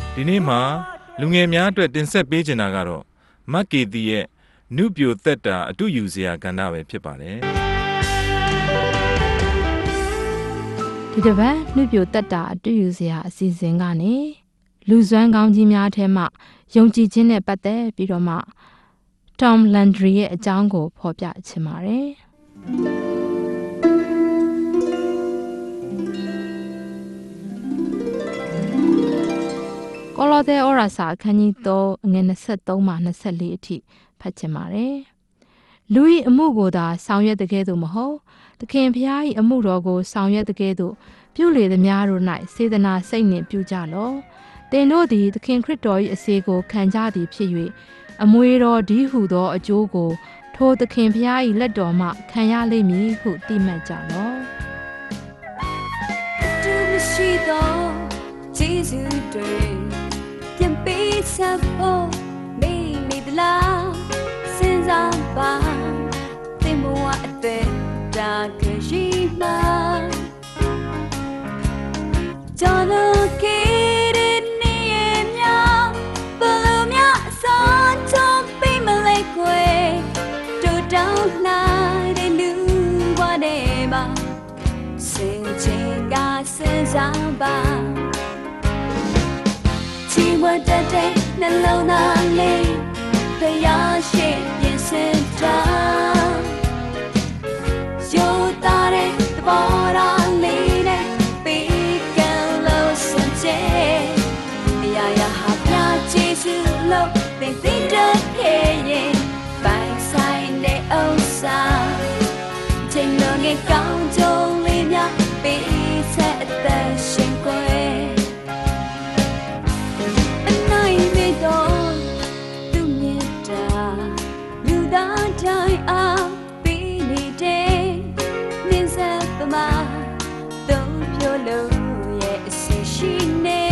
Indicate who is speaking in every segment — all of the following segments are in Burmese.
Speaker 1: ဒီနေ့မှာလူငယ်များအတွက်တင်ဆက်ပေးချင်တာကတော့မက်ကေတီရဲ့နုပြိုသက်တာအတူယူစရာကဏ္ဍပဲဖြစ်ပါတယ်
Speaker 2: ဒီတစ်ပတ်နှုတ်ပြသက်တာအတူယူစရာအစီအစဉ်ကနေလူစွမ်းကောင်းကြီးများထဲမှယုံကြည်ခြင်းနဲ့ပတ်သက်ပြီးတော့မှ Tom Landry ရဲ့အကြောင်းကိုဖော်ပြချင်ပါတယ်ကောလောသဲဩရာစာအခန်းကြီး3အငယ်23မှ24အထိဖတ်ချင်ပါတယ်လူ၏အမှုကိုသာဆောင်ရွက်တဲ့ကဲ့သို့မဟုတ်သခင်ဖျား၏အမှုတော်ကိုဆောင်ရွက်တဲ့ကဲ့သို့ပြုလေသမျှတို့၌စေတနာစိတ်နှင့်ပြုကြလော့သင်တို့သည်သခင်ခရစ်တော်၏အစေကိုခံကြသည်ဖြစ်၍အမွေတော်ဒီဟုသောအကျိုးကိုထိုသခင်ဖျား၏လက်တော်မှခံရလိမ့်မည်ဟုသိမှတ်ကြလော့
Speaker 3: သူမရှိသောဂျေဇုတွေပြန်ပေးဆက်ဖို့မိမိတလားစဉ်းစားပါသင်ဘဝအသက်တာကရှိမှကြော်လို့ကေတဲ့နေရမြဘလို့မြအစောချုံပေးမလိုက်ခွေတို့တောင်းနိုင်တဲ့လူဘဝနဲ့မှာစင်ချင်ကစဉ်းစားပါချီဝတ်တဲ့နှလုံးသားလေးဖျားရှိပြင်စင်တာရိုးသားတဲ့သဘောထားလေးနဲ့ပေးကံလို့စင်ကြယ်အရာရာဟာပြချေစုလို့သင်သိတဲ့ခဲ့ရင်ပိုင်ဆိုင်တဲ့ဥစ္စာချိန်လုံးငယ်ကောင်းကြုံလေးများပေးဆက်အသက်ရှင်ခွေအနိုင်မေတော့သူမြတ်တာလူသားတိုင်းအားပေးနေတဲ့မြင်ဆက်ပမာသုံးပြလို့ရဲ့အစီရှိနေ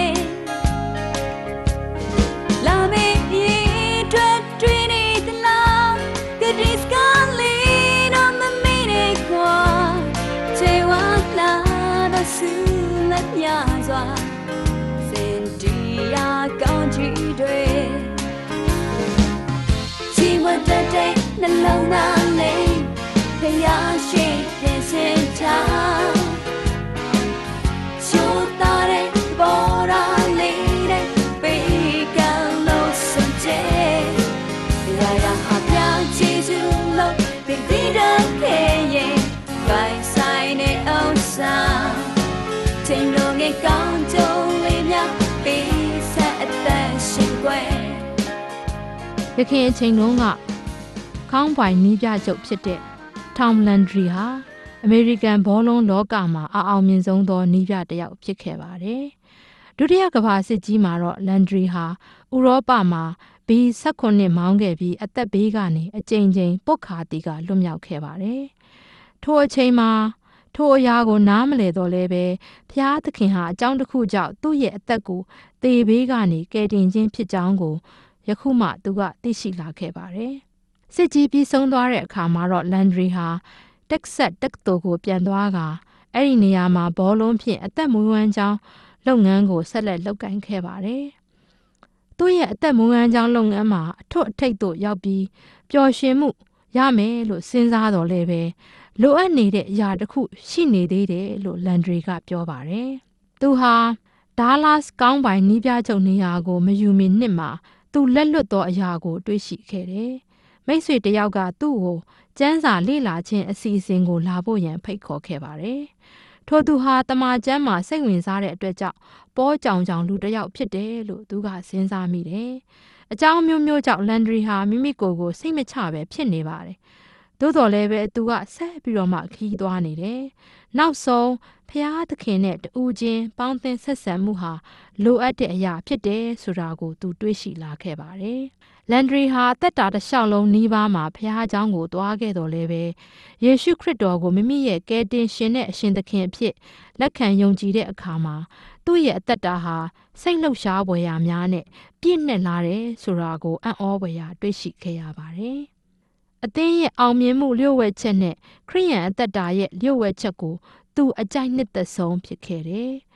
Speaker 3: လာမေးတွေ့တွေ့နေသလားကဒီစကလေးတော့မမေ့နေခွာချေဝါလာတော့ဆူလက်မြစွာစင်တီယာကောင်းချီတွေချီမတတဲ့နှလုံးသားလေးဖျားရှိပြင်စင်ထားချိုးသားတဲ့ဘောရာလေးတဲ့ပေးကံလို့စင်ကြယ်ရာရာဟာပြချီစုလို့ပြင်တည်တဲ့ခဲ့ရင်ပိုင်ဆိုင်တဲ့ဥစ္စာချိန်လုံးငယ်ကောင်းကြုံလေးများပေးဆက်အသက်ရှင်ခွေ
Speaker 2: ယခင်အချိန်တုန်းကခေါင်းပိုင်နီးပြချုပ်ဖြစ်တဲ့ Tom Landry ဟာအမေရိကန်ဘောလုံးလောကမှာအောင်မြင်ဆုံးသောနီးပြတစ်ယောက်ဖြစ်ခဲ့ပါတယ်။ဒုတိယကမ္ဘာစစ်ကြီးမှာတော့ Landry ဟာဥရောပမှာB-19မောင်းခဲ့ပြီးအသက်ဘေးကနေအကြိမ်ကြိမ်ပုတ်ခါတီကလွတ်မြောက်ခဲ့ပါတယ်။ထိုအချိန်မှာထိုအရာကိုနားမလည်တော့လဲပဲဖျားသခင်ဟာအကြောင်းတစ်ခုကြောင့်သူ့ရဲ့အသက်ကိုသေဘေးကနေကယ်တင်ခြင်းဖြစ်ကြောင်းကိုယခုမှသူကသိရှိလာခဲ့ပါတယ်။စစ်ကြီးပြီးဆုံးသွားတဲ့အခါမှာတော့ Landry ဟာတက်ဆက်တက္ကသိုလ်ကိုပြန်သွားကအဲ့ဒီနေရာမှာဘောလုံးဖြင့်အသက်မွေးဝမ်းကြောင်းလုပ်ငန်းကိုဆက်လက်လုပ်ကိုင်ခဲ့ပါတယ်။သူ့ရဲ့အသက်မွေးဝမ်းကြောင်းလုပ်ငန်းမှာအထွတ်အထိပ်သို့ရောက်ပြီးပျော်ရွှင်မှုရမယ်လို့စဉ်းစားတော်လဲပဲလိုအပ်နေတဲ့အရာတစ်ခုရှိနေသေးတယ်လို့ Landry ကပြောပါတယ်။သူဟာဒါးလားစ်ကောင်းပိုင်နီးပြချုပ်နေရာကိုမယူမီနှစ်မှာသူလက်လွတ်သောအရာကိုတွေ့ရှိခဲ့တယ်။မိတ်ဆွေတယောက်ကသူ့ကိုကျမ်းစာလေ့လာခြင်းအစီအစဉ်ကိုလာဖို့ရန်ဖိတ်ခေါ်ခဲ့ပါတယ်။ထိုသူဟာတမန်ကျမ်းမှာစိတ်ဝင်စားတဲ့အတွက်ကြောင့်ပေါကြောင်ကြောင်လူတစ်ယောက်ဖြစ်တယ်လို့သူကစဉ်းစားမိတယ်။အကြောင်းမျိုးမျိုးကြောင့် Landry ဟာမိမိကိုယ်ကိုစိတ်မချပဲဖြစ်နေပါတယ်။သို့တော်လည်းပဲသူကဆက်ပြီးတော့မှခီးသွားနေတယ်။နောက်ဆုံးဖျားသခင်နဲ့တူချင်းပေါင်းသင်းဆက်ဆံမှုဟာလိုအပ်တဲ့အရာဖြစ်တယ်ဆိုတာကိုသူတွေးရှိလာခဲ့ပါတယ်။ Landry ဟာသက်တာတစ်လျှောက်လုံးနီးပါးမှာဖျားเจ้าကိုတွားခဲ့တော်လဲပဲယေရှုခရစ်တော်ကိုမိမိရဲ့ကယ်တင်ရှင်နဲ့အရှင်သခင်အဖြစ်လက်ခံယုံကြည်တဲ့အခါမှာသူ့ရဲ့အသက်တာဟာစိတ်လှုပ်ရှားဖွယ်ရာများနဲ့ပြည့်နှက်လာတယ်ဆိုတာကိုအံ့ဩဖွယ်ရာတွေ့ရှိခဲ့ရပါတယ်။အသင်းရဲ့အောင်မြင်မှုလျှို့ဝှက်ချက်နဲ့ခရိယန်အသက်တာရဲ့လျှို့ဝှက်ချက်ကိုသူအကြိုက်နှစ်သက်ဆုံးဖြစ်ခဲ့တယ်။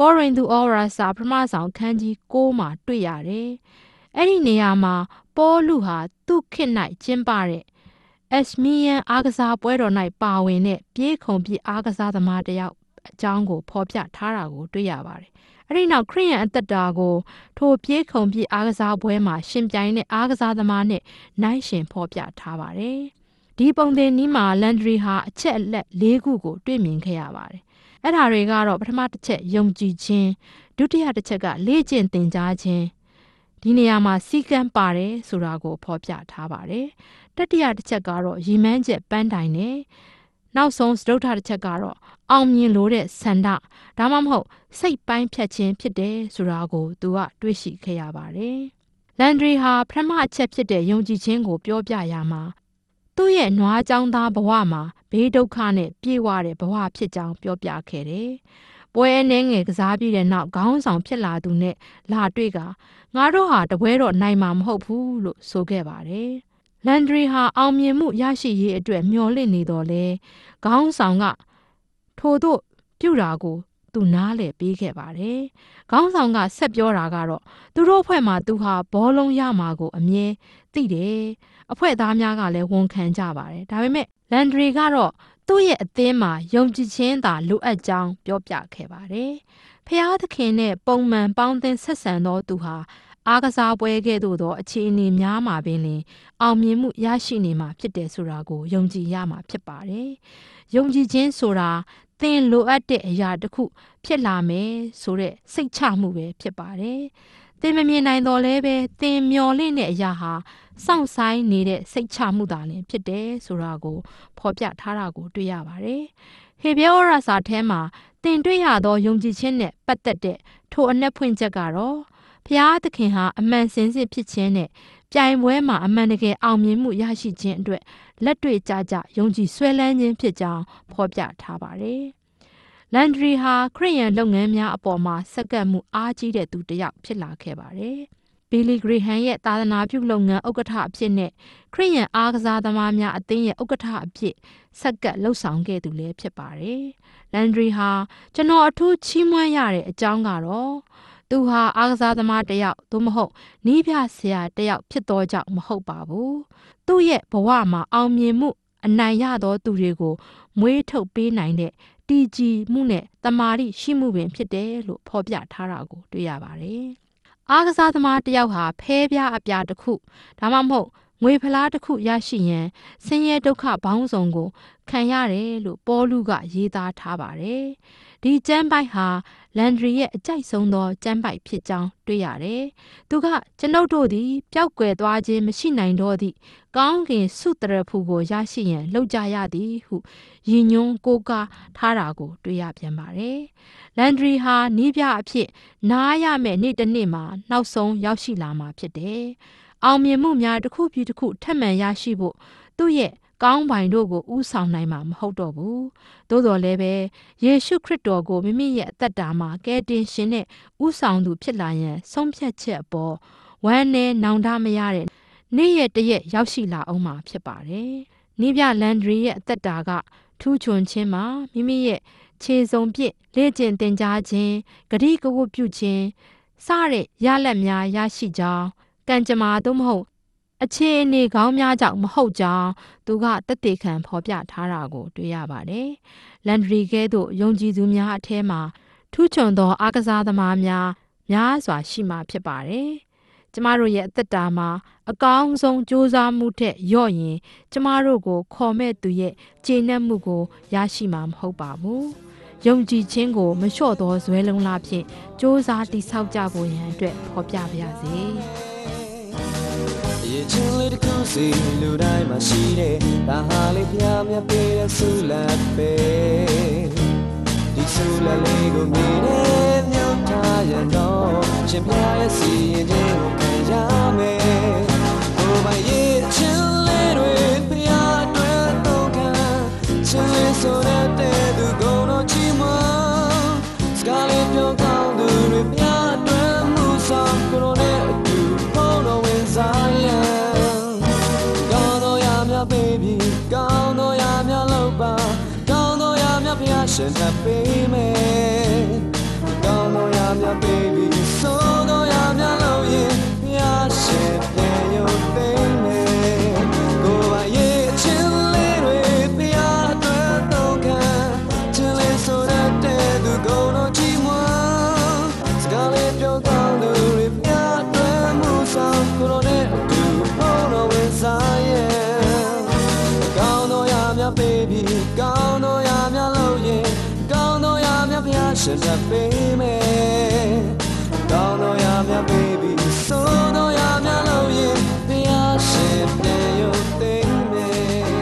Speaker 2: ကောရိန္သုဩဝါဒစာပထမဆောင်ခန်းကြီး6မှာတွေ့ရတယ်။အဲ့ဒီနေရာမှာပေါလုဟာသူ့ခေတ်၌ကျင်းပတဲ့Isthmian အားကစားပွဲတော်၌ပါဝင်တဲ့ပြေးခုန်ပြီးအားကစားသမားတယောက်အကြောင်းကိုဖော်ပြထားတာကိုတွေ့ရပါတယ်။အဲ့ဒီနောက်ခရစ်ယာန်အသက်တာကိုထိုပြေးခုန်ပြီးအားကစားပွဲမှာရှင်ပြိုင်တဲ့အားကစားသမားနဲ့နိုင်ရှင်ဖော်ပြထားပါတယ်။ဒီပုံသင်နည်းမှာလန်ဒရီဟာအချက်အလက်၄ခုကိုတွေ့မြင်ခဲ့ရပါတယ်။အဲ့ဒါတွေကတော့ပထမတစ်ချက်ယုံကြည်ခြင်းဒုတိယတစ်ချက်ကလေ့ကျင့်သင်ကြားခြင်းဒီနေရာမှာစီကံပါတယ်ဆိုတာကိုဖော်ပြထားပါတယ်။တတိယတစ်ချက်ကတော့ရည်မှန်းချက်ပန်းတိုင်နဲ့နောက်ဆုံးစတုတ္ထတစ်ချက်ကတော့အောင်မြင်လို့တဲ့ဆန္ဒဒါမှမဟုတ်စိတ်ပိုင်းဖြတ်ခြင်းဖြစ်တယ်ဆိုတာကိုသူကတွေ့ရှိခဲ့ရပါတယ်။လန်ဒရီဟာပထမအချက်ဖြစ်တဲ့ယုံကြည်ခြင်းကိုပြောပြရမှာသူ့ရဲ့နွားကျောင်းသားဘဝမှာဘေးဒုက္ခနဲ့ပြေဝတဲ့ဘဝဖြစ်ကြောင်းပြောပြခဲ့တယ်။ပွဲအနေငယ်ကစားပြီးတဲ့နောက်ခေါင်းဆောင်ဖြစ်လာသူနဲ့လာတွေ့ကငါတို့ဟာတပွဲတော့နိုင်မှာမဟုတ်ဘူးလို့ဆိုခဲ့ပါတယ်။လန်ဒရီဟာအောင်မြင်မှုရရှိရေးအတွက်မျှော်လင့်နေတော့လေခေါင်းဆောင်ကထို့သို့ပြုတာကိုသူနားလည်ပေးခဲ့ပါတယ်။ခေါင်းဆောင်ကဆက်ပြောတာကတော့သူတို့အဖွဲ့မှာသူဟာဘောလုံးရမှာကိုအမြဲသိတယ်။အဖွဲ့သားများကလည်းဝန်ခံကြပါတယ်။ဒါပေမဲ့လန်ဒရီကတော့သူ့ရဲ့အသင်းမှာယုံကြည်ခြင်းသာလိုအပ်ကြောင်းပြောပြခဲ့ပါတယ်။ဖျားသခင်နဲ့ပုံမှန်ပေါင်းသင်းဆက်ဆံသောသူဟာအားကစားပွဲကဲ့သို့သောအခြေအနေများမှာပင်လင်အောင်မြင်မှုရရှိနေမှာဖြစ်တယ်ဆိုတာကိုယုံကြည်ရမှာဖြစ်ပါတယ်။ယုံကြည်ခြင်းဆိုတာသင်လိုအပ်တဲ့အရာတစ်ခုဖြစ်လာမယ်ဆိုတဲ့စိတ်ချမှုပဲဖြစ်ပါတယ်။သင်မမြင်နိုင်တော့လဲပဲသင်မျှော်လင့်တဲ့အရာဟာစောင့်ဆိုင်နေတဲ့စိတ်ချမှုသာလျှင်ဖြစ်တယ်ဆိုတာကိုဖော်ပြထားတာကိုတွေ့ရပါတယ်။ဟေဘရဲဩဝါဒစာထဲမှာသင်တွေ့ရသောယုံကြည်ခြင်းနဲ့ပတ်သက်တဲ့ထိုအနက်ဖွင့်ချက်ကတော့ဖျားသခင်ဟာအမှန်စင်စစ်ဖြစ်ခြင်းနဲ့ပြိုင်ပွဲမှာအမှန်တကယ်အောင်မြင်မှုရရှိခြင်းအတွက်လက်တွေ့ကြကြယုံကြည်ဆွဲလန်းခြင်းဖြစ်ကြောင်းဖော်ပြထားပါတယ်။လန်ဒရီဟာခရစ်ယာန်လုပ်ငန်းများအပေါ်မှာစက္ကန့်မှုအားကြီးတဲ့သူတစ်ယောက်ဖြစ်လာခဲ့ပါတယ်။ဘီလီဂရီဟန်ရဲ့သာသနာပြုလုပ်ငန်းဥက္ကဋ္ဌအဖြစ်နဲ့ခရစ်ယာန်အားကစားသမားများအသင်းရဲ့ဥက္ကဋ္ဌအဖြစ်စက္ကန့်လှုပ်ဆောင်ခဲ့သူလည်းဖြစ်ပါတယ်။လန်ဒရီဟာကျွန်တော်အထူးချီးမွမ်းရတဲ့အကြောင်းကတော့သူဟာအားကစားသမားတစ်ယောက်သို့မဟုတ်နီးပြဆရာတစ်ယောက်ဖြစ်သောကြောင့်မဟုတ်ပါဘူး။သူ့ရဲ့ဘဝမှာအောင်မြင်မှုအနိုင်ရသောသူတွေကိုမွေးထုတ်ပေးနိုင်တဲ့တည်ကြည်မှုနဲ့တမာတိရှိမှုပင်ဖြစ်တယ်လို့ဖော်ပြထားတာကိုတွေ့ရပါတယ်။အားကစားသမားတစ်ယောက်ဟာဖဲပြားအပြာတစ်ခုဒါမှမဟုတ်ငွေဖလားတစ်ခုရရှိရန်ဆင်းရဲဒုက္ခပေါင်းစုံကိုခံရတယ်လို့ပေါလုကရေးသားထားပါတယ်။ဒီကျမ်းပိုက်ဟာလန်ဒရီရဲ့အကြိုက်ဆုံးသောကျမ်းပိုက်ဖြစ်ကြောင်းတွေ့ရတယ်။သူကကျွန်ုပ်တို့သည်ပျောက်ကွယ်သွားခြင်းမရှိနိုင်တော့သည့်ကောင်းကင်ဆုတရဖူကိုရရှိရန်လှုပ်ကြရသည်ဟုရည်ညွှန်းကိုးကားထားတာကိုတွေ့ရပြန်ပါတယ်။လန်ဒရီဟာနီးပြအဖြစ်နားရမယ့်နေ့တစ်နေ့မှာနောက်ဆုံးရောက်ရှိလာမှာဖြစ်တယ်။အောင်မြင်မှုများတစ်ခုပြီးတစ်ခုထပ်မံရရှိဖို့သူ့ရဲ့ကောင်းပိုင်တို့ကိုဥဆောင်နိုင်မှာမဟုတ်တော့ဘူး။သို့တော်လည်းပဲယေရှုခရစ်တော်ကိုမိမိရဲ့အသက်တာမှာကယ်တင်ရှင်နဲ့ဥဆောင်သူဖြစ်လာရန်ဆုံးဖြတ်ချက်အပေါ်ဝမ်းနည်းနောင်တမရတဲ့နေ့ရက်တရက်ရောက်ရှိလာအောင်မှာဖြစ်ပါတယ်။နိဗျလန်ဒရီရဲ့အသက်တာကထူးချွန်ခြင်းမှာမိမိရဲ့ခြေစုံပြည့်လေ့ကျင့်သင်ကြားခြင်းဂတိကဝတ်ပြုခြင်းစတဲ့ရလဒ်များရရှိကြောင်းကံကြမ္မာသို့မဟုတ်အခြေအနေကောင်းများကြောင့်မဟုတ်ကြောင်းသူကသက်သေခံဖော်ပြထားတာကိုတွေ့ရပါတယ်။လန်ဒရီကဲသို့ယုံကြည်သူများအထဲမှာထူးချွန်သောအားကစားသမားများစွာရှိမှဖြစ်ပါတယ်။ကျမတို့ရဲ့အသက်တာမှာအကောင်းဆုံးကြိုးစားမှုထက်ရော့ရင်ကျမတို့ကိုခေါ်မဲ့သူရဲ့ကျေနပ်မှုကိုရရှိမှာမဟုတ်ပါဘူး။ယုံကြည်ခြင်းကိုမလျှော့သောဇွဲလုံးလားဖြင့်ကြိုးစားတည်ဆောက်ကြဖို့ရန်အတွက်ဖော်ပြပါရစေ။
Speaker 4: Ye chile de kusi lu dai ma shi de da ha le pya mya pe de su la pe di su la le go mi de myo ta ya no chin pya ye si yin de go kan ya me o ba ye chile de pya twa tong kan chile so da te du go no chi ma ska le pyo kaung du de pya twa mu sa ko ne du ko no win sa baby ကောင်းသောရာများလောက်ပါကောင်းသောရာများဖျားရှင်ထပ်ပေးမယ်ကောင်းသောကိုယ်တော်နဲ့အတူဘုန်းတော်ဝင်စားရဲ့ကောင်းတော်ရများပေးပြီးကောင်းတော်ရများလို့ရင်ကောင်းတော်ရများဘုရားရှင်မြတ်ပေးမယ်ကောင်းတော်ရများပေးပြီး